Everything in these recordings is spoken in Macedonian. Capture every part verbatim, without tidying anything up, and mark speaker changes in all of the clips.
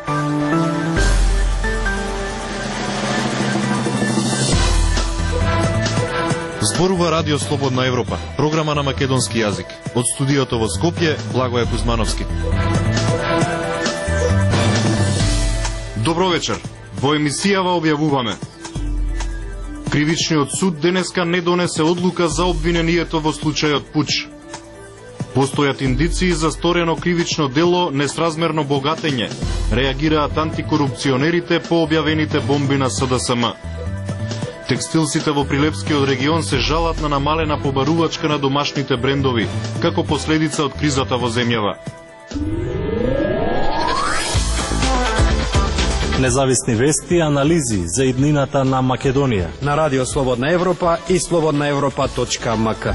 Speaker 1: Зборува Радио Слободна Европа, програма на македонски јазик. Од студиото во Скопје, Благоје Кузмановски. Добро вечер. Во емисијава објавуваме: Кривичниот суд денеска не донесе одлука за обвинението во случајот Пуч. Постојат индиции за сторено кривично дело несразмерно богатење. Реагираат антикорупционерите по објавените бомби на С Д С М. Текстилците во Прилепскиот регион се жалат на намалена побарувачка на домашните брендови, како последица од кризата во земјава.
Speaker 2: Независни вести и анализи за иднината на Македонија
Speaker 3: на Радио Слободна Европа и слободна европа точка м к.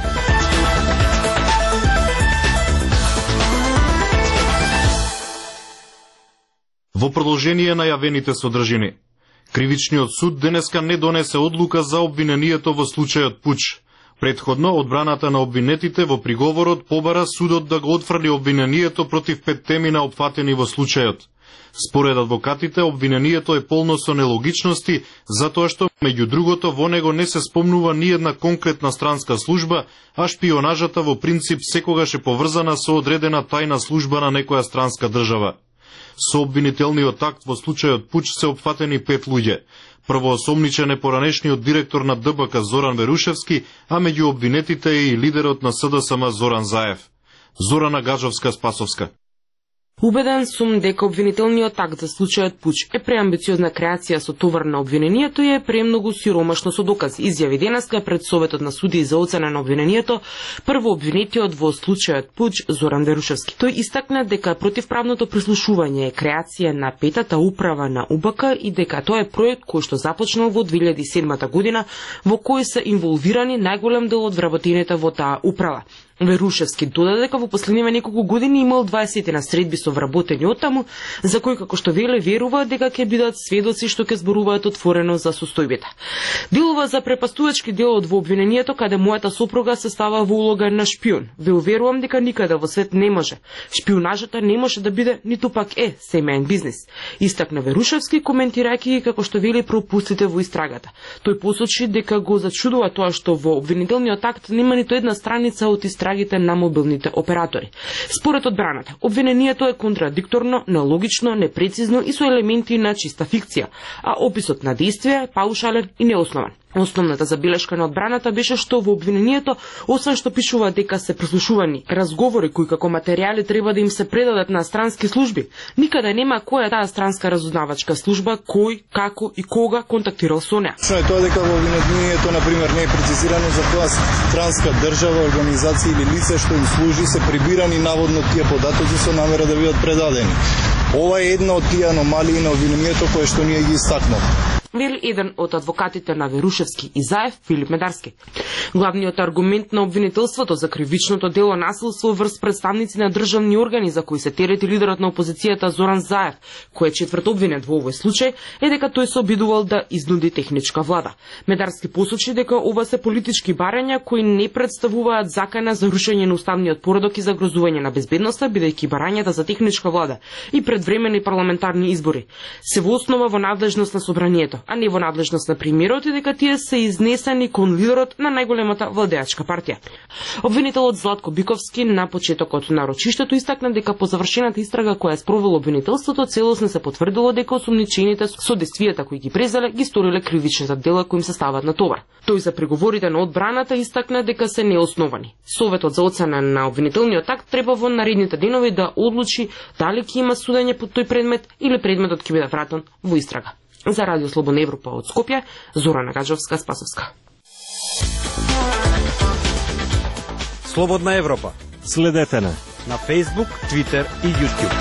Speaker 1: Во продолжение на јавените содржини, Кривичниот суд денеска не донесе одлука за обвинението во случајот Пуч. Предходно, одбраната на обвинетите во приговорот побара судот да го отфрли обвинението против пет темина опфатени во случајот. Според адвокатите, обвинението е полно со нелогичности, затоа што, меѓу другото, во него не се спомнува ни една конкретна странска служба, а шпионажата во принцип секогаш е поврзана со одредена тајна служба на некоја странска држава. Со обвинителниот акт во случајот Пуч се опфатени пет луѓе. Првоосомничен е поранешниот директор на Д Б К Зоран Верушевски, а меѓу обвинетите е и лидерот на С Д С М Зоран Заев. Зорана Гаджовска-Спасовска.
Speaker 4: Убеден сум дека обвинителниот акт за случајот Пуч е преамбициозна креација со товар на обвинението и е премногу сиромашно со докази. Изјави денеска пред Советот на судии за оцена на обвинението прво обвинетиот во случајот Пуч Зоран Верушевски. Тој истакна дека противправното прислушување е креација на петата управа на У Б К и дека тоа е проект кој што започнал во две илјади и седма година, во кој се инволвирани најголем дел од вработените во таа управа. Верушевски додаде дека во последниве неколку години имал дваесет на средби со вработени оттаму, за кои како што веле верува дека ќе бидат сведоци што ќе зборуваат отворено за состојбите. Делува за препастувачки делот во обвинението каде мојата сопруга се става во улога на шпион. Ве уверувам дека никаде во свет не може. Шпионажата не може да биде ниту пак е семеен бизнис. Истакна Верушевски коментирајќи како што вели пропустите во истрагата. Тој посочи дека го зачудува тоа што во обвинителниот акт нема ниту една страница од истрагата на мобилните оператори. Според одбраната, обвинението е контрадикторно, нелогично, непрецизно и со елементи на чиста фикција, а описот на действие е паушален и неоснован. Основната забелешка на одбраната беше што во обвинението, освен што пишува дека се прислушувани разговори кои како материјали треба да им се предадат на странски служби, никаде нема која е таа странска разузнавачка служба, кој, како и кога контактирал со неа.
Speaker 5: Што е тоа дека во обвинението, например, не е прецизирано за која странска држава, организација или лице што им служи се прибирани наводно тие податоци со намера да бидат предадени. Ова е една од тие аномалии на обвинението кои што ние ги истакнавме,
Speaker 4: вели еден од адвокатите на Верушевски и Заев, Филип Медарски. Главниот аргумент на обвинителството за кривичното дело насилство врз представници на државни органи за кои се терети лидерот на опозицијата Зоран Заев, кој е четврт обвинет во овој случај, е дека тој се обидувал да изнуди техничка влада. Медарски посочи дека ова се политички барања кои не представуваат закана за рушење на уставниот поредок и загрозување на безбедноста, бидејќи барањата за техничка влада и предвремени парламентарни избори се во основа во надлежност на собранието, а не во надлежност на премиерот, и дека тие се изнесени кон лидерот на најголемата владеачка партија. Обвинителот Златко Биковски на почетокот на рочиштето истакна дека по завршената истрага која е спровело обвинителството целосно се потврдило дека осумничените со действијата кои ги презеле ги сториле кривичните дела кои им се стават на товар. Тој за преговорите на одбраната истакна дека се неосновани. Советот за оцена на обвинителниот акт треба во наредните денови да одлучи дали ќе има судење по тој предмет или предметот ќе биде вратен во истрага. За Радио Слободна Европа од Скопје, Зорана Гаджовска-Спасовска.
Speaker 3: Слободна Европа.
Speaker 2: Следете на
Speaker 3: на Facebook, Twitter и YouTube.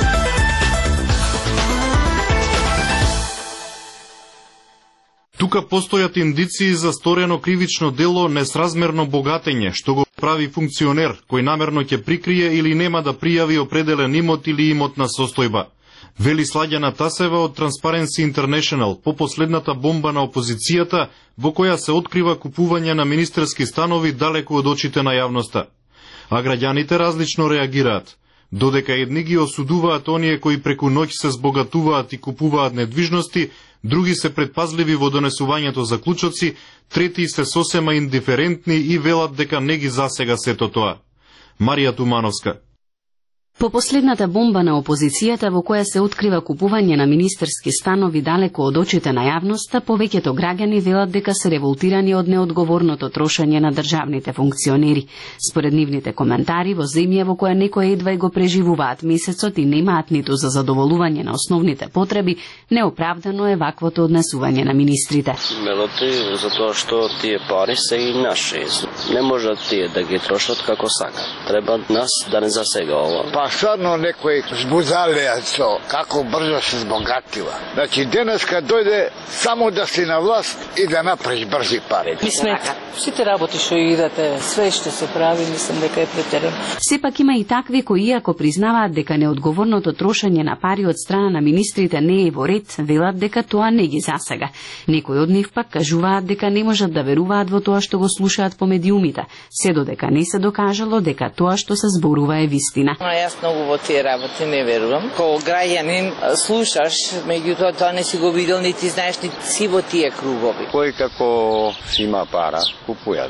Speaker 1: Тука постојат индиции за сторено кривично дело несразмерно богатење, што го прави функционер кој намерно ќе прикрие или нема да пријави определен имот или имот на состојба. Вели Сладјана Тасева од Transparency International по последната бомба на опозицијата во која се открива купување на министерски станови далеку од очите на јавноста. А граѓаните различно реагираат. Додека едни ги осудуваат оние кои преку ноќ се збогатуваат и купуваат недвижности, други се предпазливи во донесувањето заклучоци, трети се сосема индиферентни и велат дека не ги засега сето тоа. Марија Тумановска.
Speaker 6: По последната бомба на опозицијата во која се открива купување на министерски станови далеко од очите на јавноста, повеќето граѓани велат дека се револтирани од неодговорното трошење на државните функционери. Според нивните коментари, во земја во која некои едва и го преживуваат месецот и немаат ниту за задоволување на основните потреби, неоправдано е ваквото однесување на министрите.
Speaker 7: Мелоти, затоа што тие пари се и наши. Не можат тие да ги трошат како сакат. Треба нас да не засега ова.
Speaker 8: А стvarno некој збузалејацо, како брзо се збогатила. Значи, денеска дојде само да си на власт и да направиш брзи пари.
Speaker 9: Ми смета. Сите работи што идете, све што се прави, мислам дека е претерано.
Speaker 6: Сепак има и такви кои, иако признаваат дека неодговорното трошење на пари од страна на министрите не е во ред, велат дека тоа не ги засега. Некои од нив пак кажуваат дека не можат да веруваат во тоа што го слушаат по медиумите, се додека не се докажало дека тоа што се зборува е вистина.
Speaker 9: Многу во тие работи не верувам. Кога граѓанин слушаш, меѓутоа тоа не си го видел, нити знаеш, нити си во тие кругови.
Speaker 8: Кој како си има пара, купујат.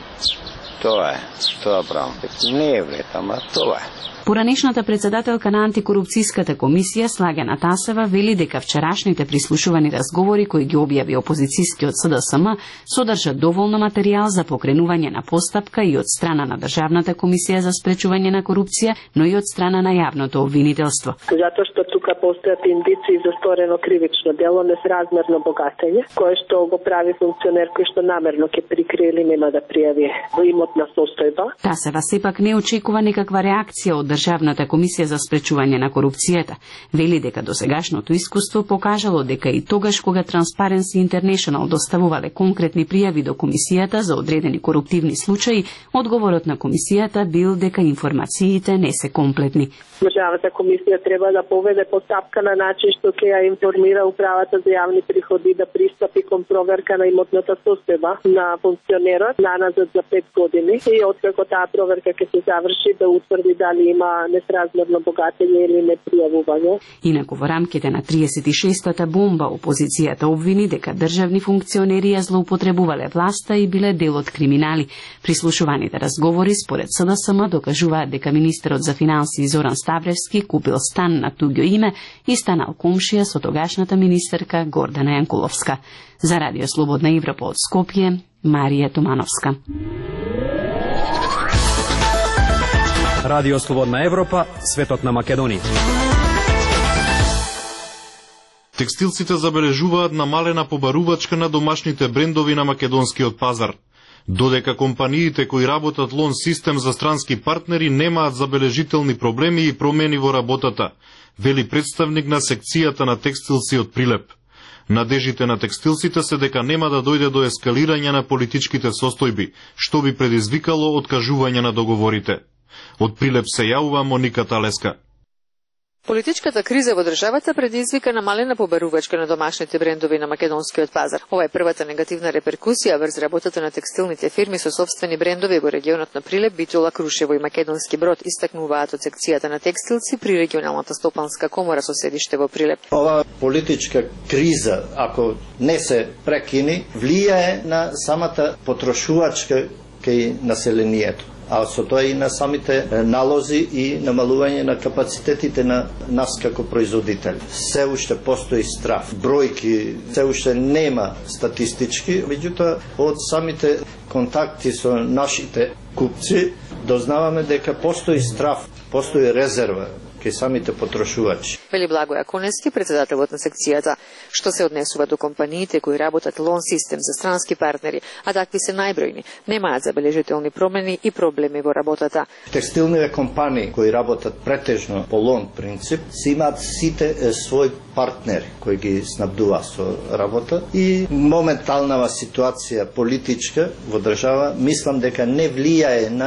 Speaker 8: Тоа е, тоа правам. Не е вред, ама тоа е.
Speaker 6: Поранешната председателка на антикорупцијската комисија Слагена Тасева вели дека вчерашните прислушувани разговори кои ги објави опозицијскиот С Д С М содржат доволно материјал за покренување на постапка и од страна на Државната комисија за спречување на корупција, но и од страна на јавното обвинителство.
Speaker 10: Затоа што тука постојат индици за сторено кривично дело, несразмерно богатење, кое што го прави функционер кој што намерно ќе прикрие или нема да пријави имотна состојба.
Speaker 6: Тасева сепак не очекува никаква реакција од Државната комисија за спречување на корупцијата. Вели дека досегашното искуство покажало дека и тогаш кога Transparency International доставувале конкретни пријави до комисијата за одредени коруптивни случаи, одговорот на комисијата бил дека информациите не се комплетни.
Speaker 10: Државната комисија треба да поведе постапка на начин што ќе ја информира управата за јавни приходи да пристапи кон проверка на имотната состојба на функционерот наназад за пет години и откако таа проверка ќе се заврши да утврди дали има несразмерно богатење или непријавување.
Speaker 6: Инаку во рамките на триесет и шестата бомба опозицијата обвини дека државни функционери ја злоупотребувале власта и биле дел од криминали. Прислушуваните разговори според С Д С М докажуваат дека министерот за финансии Зоран Ставревски купил стан на туѓо име и станал комшија со тогашната министерка Гордана Јанкуловска. За Радио Слободна Европа од Скопје, Марија Тумановска.
Speaker 3: Радио Слободна Европа, светот на Македонија.
Speaker 1: Текстилците забележуваат намалена побарувачка на домашните брендови на македонскиот пазар. Додека компаниите кои работат лон систем за странски партнери немаат забележителни проблеми и промени во работата, вели представник на секцијата на текстилци од Прилеп. Надежите на текстилците се дека нема да дојде до ескалирање на политичките состојби, што би предизвикало откажување на договорите. Од Прилеп се јавува Моника Талеска.
Speaker 11: Политичката криза во државата предизвика намалена побарувачка на домашните брендови на македонскиот пазар. Ова е првата негативна реперкусија врз работата на текстилните фирми со собствени брендови во регионот на Прилеп, Битола, Крушево и Македонски Брод, истакнуваат од секцијата на текстилци при регионалната стопанска комора со седиште во Прилеп.
Speaker 12: Ова политичка криза, ако не се прекини, влијае на самата потрошувачка кај населението, а со тоа и на самите налози и намалување на капацитетите на нас како производители. Се уште постои страф. Бројки се уште нема статистички, меѓутоа од самите контакти со нашите купци дознаваме дека постои страф, постои резерва кај самите потрошувачи.
Speaker 11: Вели Благоја Конески, председателот на секцијата, што се однесува до компаниите кои работат лон систем за странски партнери, а такви се најбројни, немаат забележителни промени и проблеми во работата.
Speaker 12: Текстилните компании кои работат претежно по лон принцип, си имаат сите е, свој партнери кои ги снабдува со работа и моменталнава ситуација политичка во држава, мислам дека не влијае на редовно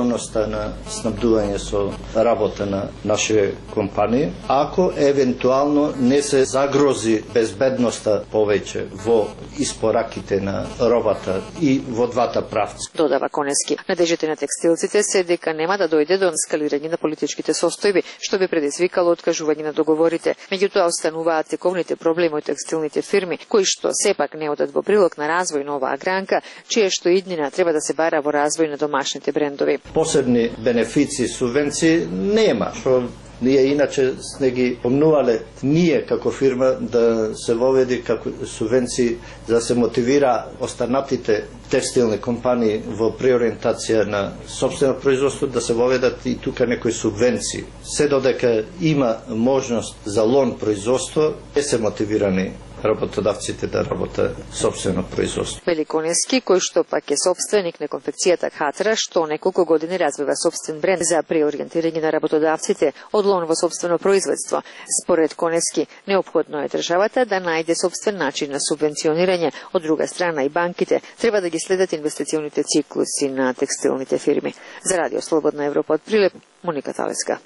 Speaker 12: сигурноста на снабдување со работа на нашите компании, ако евентуално не се загрози безбедноста повеќе во испораките на робата и во двата правца.
Speaker 11: Додава Конески. Надежите на текстилците се дека нема да дојде до ескалирање на политичките состојби, што би предизвикало откажување на договорите. Меѓутоа остануваат тековните проблеми од текстилните фирми, кои што сепак не одат во прилог на развој на оваа гранка, чија што иднина треба да се бара во развој на домашните брендови.
Speaker 12: Посебни бенефиции, субвенции нема, што ние иначе сме ги помнувале ние како фирма да се воведи како субвенции за да се мотивира останатите текстилни компании во преориентација на сопствено производство да се воведат и тука некои субвенции. Се додека има можност за лон производство, е се мотивирани работодавците да работа сопствено производство.
Speaker 11: Великонески, кој што пак е собственик на конфекцијата Хатра, што неколку години развива собствен бренд за преориентирање на работодавците од лон во собствено производство. Според Конески, неопходно е државата да најде собствен начин на субвенционирање, од друга страна и банките треба да ги следат инвестиционите циклуси на текстилните фирми. За Радио Слободна Европа од Прилеп, Моника Талеска.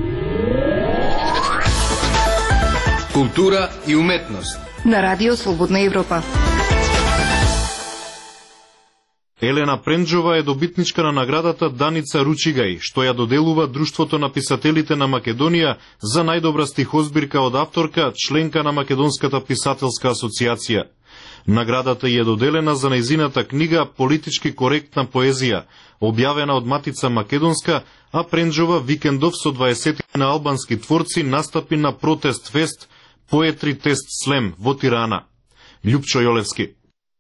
Speaker 13: Култура и уметност
Speaker 14: на Радио Слободна Европа.
Speaker 1: Елена Пренџова е добитничка на наградата Даница Ручигај, што ја доделува Друштвото на писателите на Македонија за најдобра стихозбирка од авторка, членка на Македонската писателска асоциација. Наградата ја е доделена за нејзината книга Политички коректна поезија, објавена од Матица Македонска, а Пренџова викендов со дваесет на албански творци настапи на протест фест Поетри тест слем во Тирана. Љупчо Јолевски.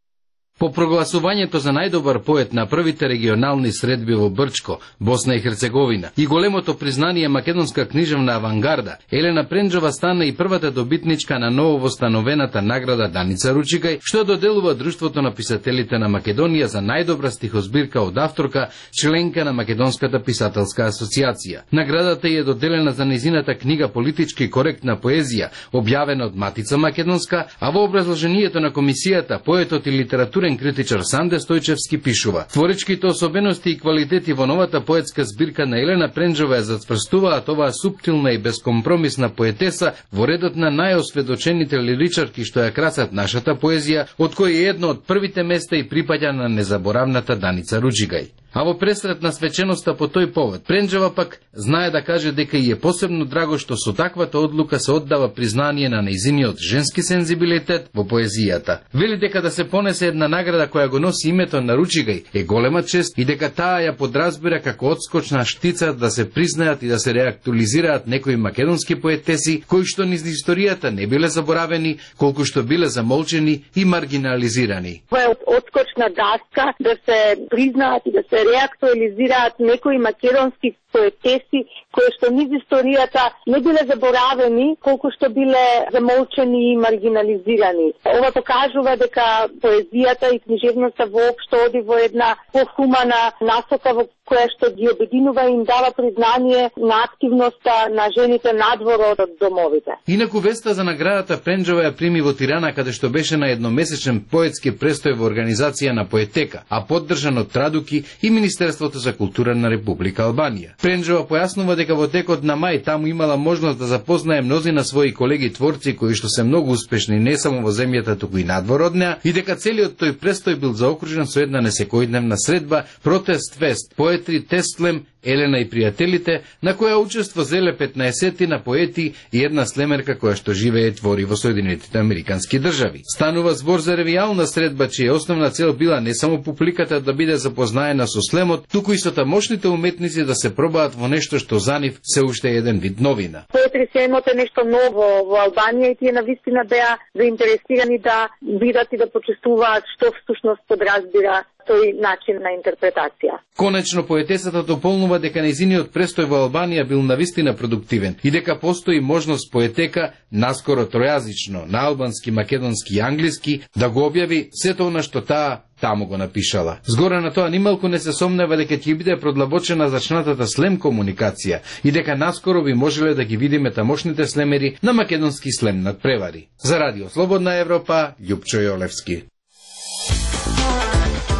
Speaker 15: По прогласувањето за најдобар поет на првите регионални средби во Брчко, Босна и Херцеговина и големото признание македонска книжевна авангарда, Елена Пренџова стана и првата добитничка на нововостановената награда Даница Ручигај, што доделува Друштвото на писателите на Македонија за најдобра стихозбирка од авторка, членка на Македонската писателска асоциација. Наградата е доделена за нејзината книга Политички коректна поезија, објавена од Матица Македонска, а во образложението на комисијата поетот и литературен критичар Санде Стојчевски пишува: творичките особености и квалитети во новата поетска збирка на Елена Пренџова ја затврстуваат оваа суптилна и безкомпромисна поетеса во редот на најосведочените лиричарки што ја красат нашата поезија, од кој е едно од првите места и припаѓа на незаборавната Даница Ручигај. А во пресрет на свеченоста по тој повод, Пренџова пак знае да каже дека и е посебно драго што со таквата одлука се оддава признание на нејзиниот женски сензибилитет во поезијата. Вели дека да се понесе една награда која го носи името на Ручигај е голема чест и дека таа ја подразбира како одскочна штица да се признаат и да се реактуализираат некои македонски поетеси кои што низ историјата не биле заборавени, колку што биле замолчени и маргинализирани.
Speaker 10: Ова е одскочна даска да се признаат и да се реактуализираат некои македонски поетеси кои што низ историјата не биле заборавени, колку што биле замолчени и маргинализирани. Ова покажува дека поезијата и книжевноста воопшто оди во една похумана насока во која што ги обединува и им дава признание на активноста на жените надвор од домовите.
Speaker 15: Инаку веста за наградата Пренџова ја прими во Тирана, каде што беше на едномесечен поетски престој во организација на Поетека, а поддржан од Традуки и Министерството за култура на Република Албанија. Пренџова појаснува дека во текот на мај таму имала можност да запознае мнозина своји колеги творци кои што се многу успешни не само во земјата, туку и надвор од неа, и дека целиот тој престој бил заокружен со една несекојдневна средба Протест фест, Поетри тест слем, Елена и пријателите, на која учество зеле петнаесет на поети и една слемерка која што живее и твори во Соединетите Американски држави. Станува збор за ревијална средба, чија основна цел била не само публиката да биде запознаена со слемот, туку и со тамошните уметници да се пробаат во нешто што за нив се уште еден вид новина.
Speaker 10: Поетри слемот е нешто ново во Албанија и тие навистина беа заинтересирани да видат и да почувствуваат што всушност подразбира тој начин на интерпретација.
Speaker 15: Конечно, поетесата дополнува дека нејзиниот престој во Албанија бил навистина продуктивен и дека постои можност Поетека, наскоро тројазично, на албански, македонски и англиски, да го објави сето она што таа таму го напишала. Згора на тоа нималку не се сомнева дека ќе биде продлабочена зачнатата слем комуникација и дека наскоро би можеле да ги видиме тамошните слемери на македонски слем надпревари. За Радио Слободна Европа, Љупчо Јолевски.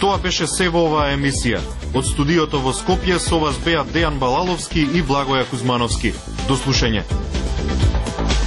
Speaker 1: Тоа беше се во оваа емисија. Од студиото во Скопје со вас беа Дејан Балаловски и Благоја Кузмановски. До слушање.